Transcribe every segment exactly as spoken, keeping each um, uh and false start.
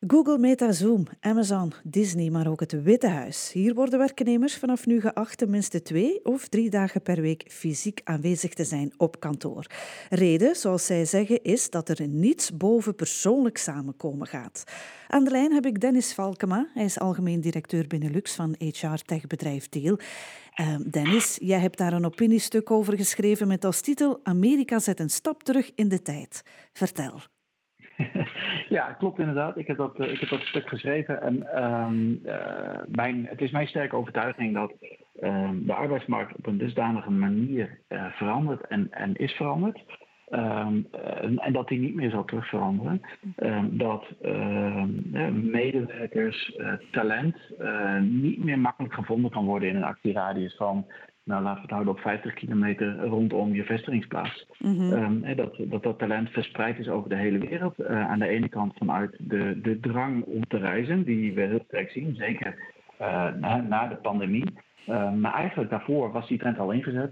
Google, Meta, Zoom, Amazon, Disney, maar ook het Witte Huis. Hier worden werknemers vanaf nu geacht tenminste twee of drie dagen per week fysiek aanwezig te zijn op kantoor. Reden, zoals zij zeggen, is dat er niets boven persoonlijk samenkomen gaat. Aan de lijn heb ik Dennis Valkema. Hij is algemeen directeur Benelux van H R-techbedrijf Deel. Uh, Dennis, jij hebt daar een opiniestuk over geschreven met als titel Amerika zet een stap terug in de tijd. Vertel. Ja, klopt inderdaad. Ik heb dat, uh, ik heb dat stuk geschreven. En um, uh, mijn, het is mijn sterke overtuiging dat um, de arbeidsmarkt op een dusdanige manier uh, verandert en, en is veranderd. Um, uh, en dat die niet meer zal terug veranderen. Um, dat uh, medewerkers, uh, talent uh, niet meer makkelijk gevonden kan worden in een actieradius van, nou, laten we het houden op vijftig kilometer rondom je vestigingsplaats. Mm-hmm. Um, dat, dat dat talent verspreid is over de hele wereld. Uh, aan de ene kant vanuit de, de drang om te reizen, die we heel sterk zien, zeker uh, na, na de pandemie. Uh, maar eigenlijk daarvoor was die trend al ingezet.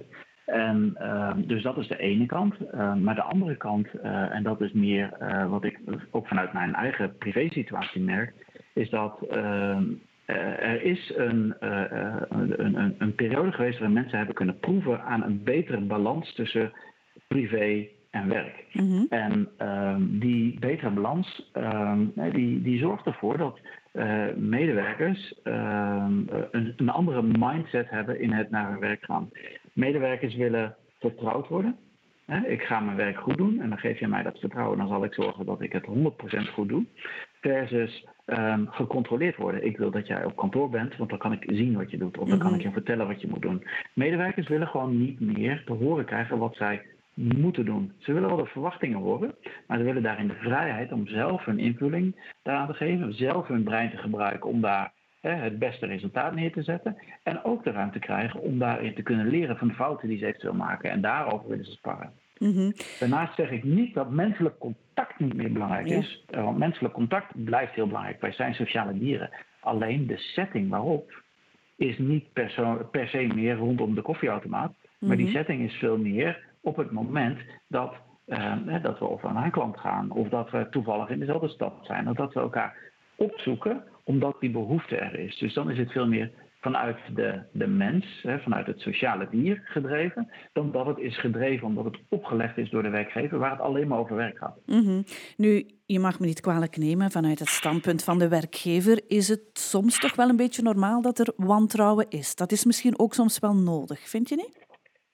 En uh, dus dat is de ene kant. Uh, maar de andere kant, uh, en dat is meer uh, wat ik ook vanuit mijn eigen privésituatie merk, is dat uh, Uh, er is een, uh, uh, een, een, een periode geweest waarin mensen hebben kunnen proeven aan een betere balans tussen privé en werk. Mm-hmm. En uh, die betere balans uh, die, die zorgt ervoor dat uh, medewerkers uh, een, een andere mindset hebben in het naar hun werk gaan. Medewerkers willen vertrouwd worden. Ik ga mijn werk goed doen en dan geef je mij dat vertrouwen. Dan zal ik zorgen dat ik het honderd procent goed doe. Versus um, gecontroleerd worden. Ik wil dat jij op kantoor bent, want dan kan ik zien wat je doet. Of dan kan ik je vertellen wat je moet doen. Medewerkers willen gewoon niet meer te horen krijgen wat zij moeten doen. Ze willen wel de verwachtingen horen, maar ze willen daarin de vrijheid om zelf hun invulling daaraan te geven. Zelf hun brein te gebruiken om daar hè, het beste resultaat neer te zetten. En ook de ruimte krijgen om daarin te kunnen leren van de fouten die ze eventueel maken. En daarover willen ze sparren. Mm-hmm. Daarnaast zeg ik niet dat menselijk contact niet meer belangrijk ja. is. Want menselijk contact blijft heel belangrijk. Wij zijn sociale dieren. Alleen de setting waarop is niet per, so, per se meer rondom de koffieautomaat. Mm-hmm. Maar die setting is veel meer op het moment dat, uh, dat we of aan een klant gaan. Of dat we toevallig in dezelfde stad zijn. Of dat we elkaar opzoeken omdat die behoefte er is. Dus dan is het veel meer vanuit de, de mens, hè, vanuit het sociale dier gedreven, dan dat het is gedreven omdat het opgelegd is door de werkgever, waar het alleen maar over werk gaat. Mm-hmm. Nu, je mag me niet kwalijk nemen, vanuit het standpunt van de werkgever is het soms toch wel een beetje normaal dat er wantrouwen is. Dat is misschien ook soms wel nodig, vind je niet?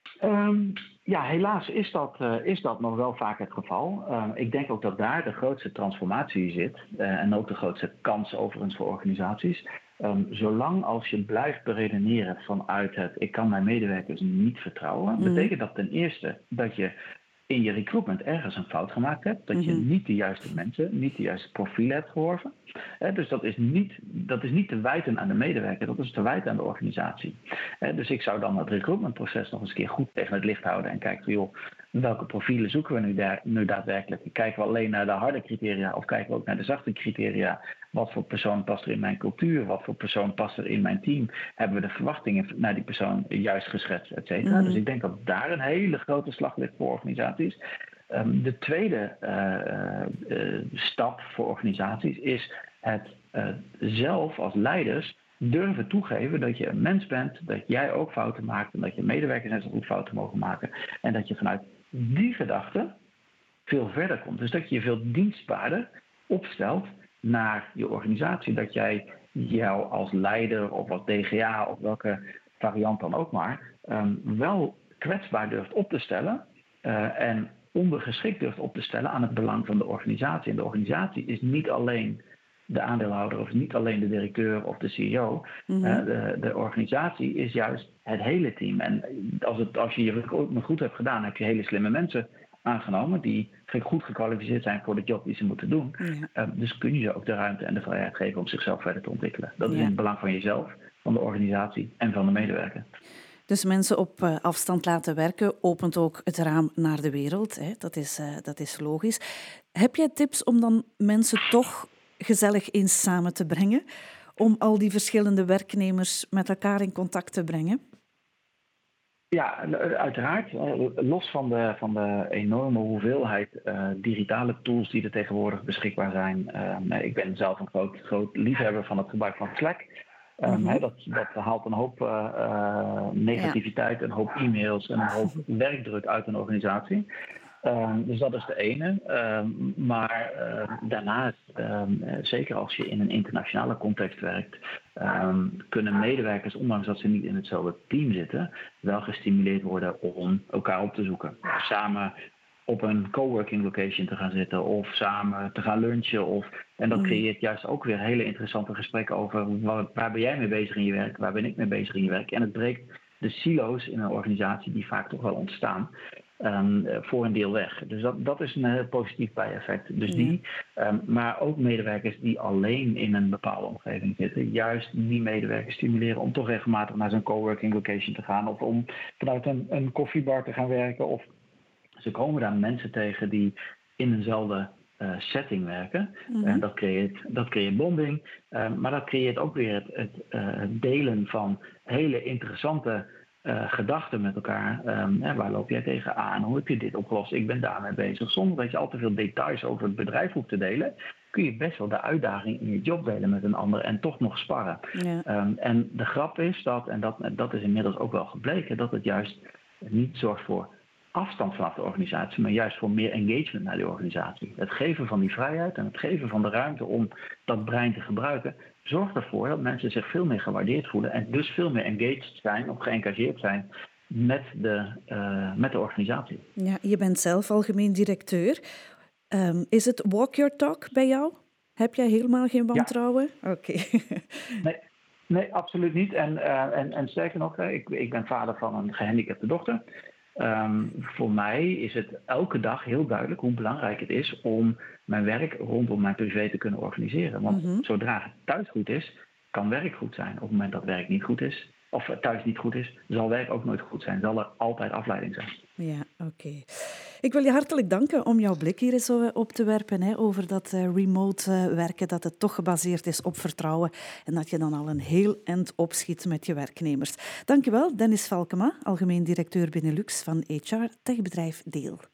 Um, ja, helaas is dat, uh, is dat nog wel vaak het geval. Uh, ik denk ook dat daar de grootste transformatie zit uh, en ook de grootste kans overigens voor organisaties. Um, zolang als je blijft beredeneren vanuit het ik kan mijn medewerkers niet vertrouwen, mm. betekent dat ten eerste dat je in je recruitment ergens een fout gemaakt hebt. Dat je mm-hmm. niet de juiste mensen, niet de juiste profielen hebt geworven. Eh, dus dat is, niet, dat is niet te wijten aan de medewerker, dat is te wijten aan de organisatie. Eh, dus ik zou dan het recruitmentproces nog eens een keer goed tegen het licht houden en kijken, joh, welke profielen zoeken we nu, daar, nu daadwerkelijk? Kijken we alleen naar de harde criteria of kijken we ook naar de zachte criteria? Wat voor persoon past er in mijn cultuur? Wat voor persoon past er in mijn team? Hebben we de verwachtingen naar die persoon juist geschetst, et cetera? Mm-hmm. Dus ik denk dat daar een hele grote slag ligt voor organisaties. Um, de tweede uh, uh, stap voor organisaties is het uh, zelf als leiders durven toegeven dat je een mens bent, dat jij ook fouten maakt en dat je medewerkers net zo goed fouten mogen maken. En dat je vanuit die gedachte veel verder komt. Dus dat je je veel dienstbaarder opstelt naar je organisatie. Dat jij jou als leider of als D G A of welke variant dan ook maar um, wel kwetsbaar durft op te stellen uh, en ondergeschikt durft op te stellen aan het belang van de organisatie. En de organisatie is niet alleen de aandeelhouder of niet alleen de directeur of de C E O. Mm-hmm. Uh, de, de organisatie is juist het hele team. En als, het, als je je recruitment goed hebt gedaan, heb je hele slimme mensen aangenomen die goed gekwalificeerd zijn voor de job die ze moeten doen. Ja. Uh, dus kun je ze ook de ruimte en de vrijheid geven om zichzelf verder te ontwikkelen. Dat is ja. in het belang van jezelf, van de organisatie en van de medewerker. Dus mensen op uh, afstand laten werken opent ook het raam naar de wereld. Hè? Dat is, uh, dat is logisch. Heb jij tips om dan mensen toch gezellig eens samen te brengen? Om al die verschillende werknemers met elkaar in contact te brengen? Ja, uiteraard. Los van de, van de enorme hoeveelheid uh, digitale tools die er tegenwoordig beschikbaar zijn. Uh, ik ben zelf een groot, groot liefhebber van het gebruik van Slack. Um, mm-hmm. he, dat, dat haalt een hoop uh, uh, negativiteit, ja. een hoop e-mails en een hoop werkdruk uit een organisatie. Um, dus dat is de ene. Um, maar uh, daarnaast, um, zeker als je in een internationale context werkt, um, kunnen medewerkers, ondanks dat ze niet in hetzelfde team zitten, wel gestimuleerd worden om elkaar op te zoeken. Samen op een coworking location te gaan zitten of samen te gaan lunchen. Of, en dat creëert juist ook weer hele interessante gesprekken over waar, waar ben jij mee bezig in je werk, waar ben ik mee bezig in je werk. En het breekt de silo's in een organisatie die vaak toch wel ontstaan. Um, voor een deel weg. Dus dat, dat is een uh, positief bijeffect. Dus die, um, maar ook medewerkers die alleen in een bepaalde omgeving zitten, juist die medewerkers stimuleren om toch regelmatig naar zo'n coworking location te gaan of om vanuit een, een koffiebar te gaan werken. Of ze komen daar mensen tegen die in eenzelfde uh, setting werken. Mm-hmm. En dat creëert, dat creëert bonding, uh, maar dat creëert ook weer het, het uh, delen van hele interessante Uh, gedachten met elkaar. Um, hè, waar loop jij tegenaan? Hoe heb je dit opgelost? Ik ben daarmee bezig. Zonder dat je al te veel details over het bedrijf hoeft te delen, kun je best wel de uitdaging in je job delen met een ander en toch nog sparren. Ja. Um, en de grap is dat, en dat, dat is inmiddels ook wel gebleken, dat het juist niet zorgt voor afstand vanaf de organisatie, maar juist voor meer engagement naar de organisatie. Het geven van die vrijheid en het geven van de ruimte om dat brein te gebruiken, zorgt ervoor dat mensen zich veel meer gewaardeerd voelen en dus veel meer engaged zijn of geëngageerd zijn met de, uh, met de organisatie. Ja, je bent zelf algemeen directeur. Um, is het walk your talk bij jou? Heb jij helemaal geen wantrouwen? Ja. Oké. Okay. Nee. Nee, absoluut niet. En, uh, en, en sterker nog, ik, ik ben vader van een gehandicapte dochter. Um, voor mij is het elke dag heel duidelijk hoe belangrijk het is om mijn werk rondom mijn privé te kunnen organiseren. Want mm-hmm. zodra het thuis goed is, kan werk goed zijn. Op het moment dat werk niet goed is, of thuis niet goed is, zal werk ook nooit goed zijn. Zal er altijd afleiding zijn. Ja, oké. Okay. Ik wil je hartelijk danken om jouw blik hier eens op te werpen, hè, over dat uh, remote uh, werken, dat het toch gebaseerd is op vertrouwen en dat je dan al een heel eind opschiet met je werknemers. Dankjewel, Dennis Valkema, algemeen directeur Benelux van H R techbedrijf Deel.